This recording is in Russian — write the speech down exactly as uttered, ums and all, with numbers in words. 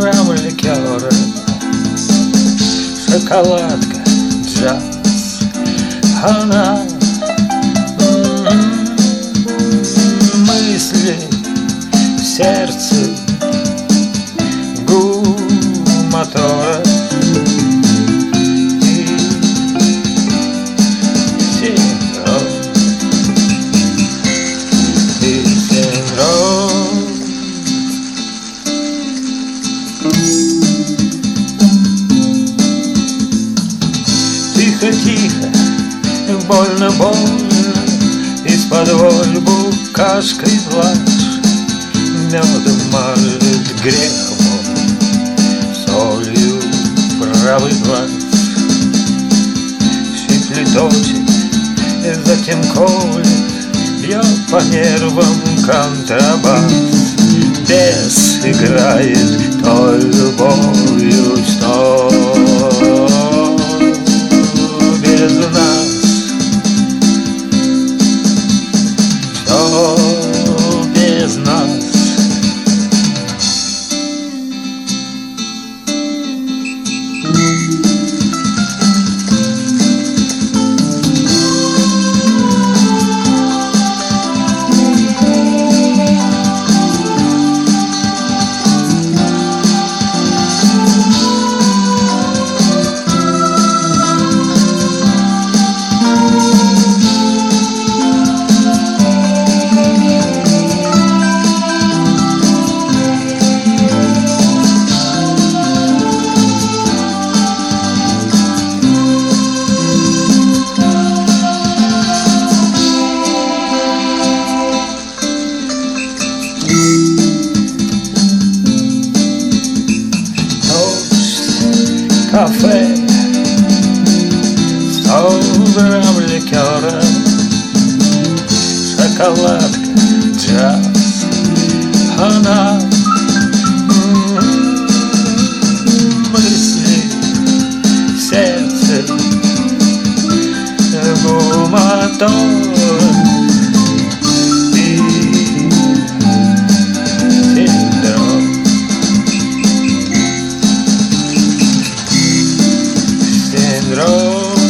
Собрам ликеры, шоколадка, джаз. Она мысли в сердце, гул мотора и синдром, и синдром. Тихо-тихо, больно-больно, из-под воль букашкой плачь. Медом мажет грех мой, солью правый глаз. Щиплет очи, затем колет, бьет по нервам контрабас. Бес играет той любовью, что без нас, что без нас. Кафе, сто грамм ликера, шоколадка, джаз. Она мысли в сердце, гул-мотор и синдром. Синдром.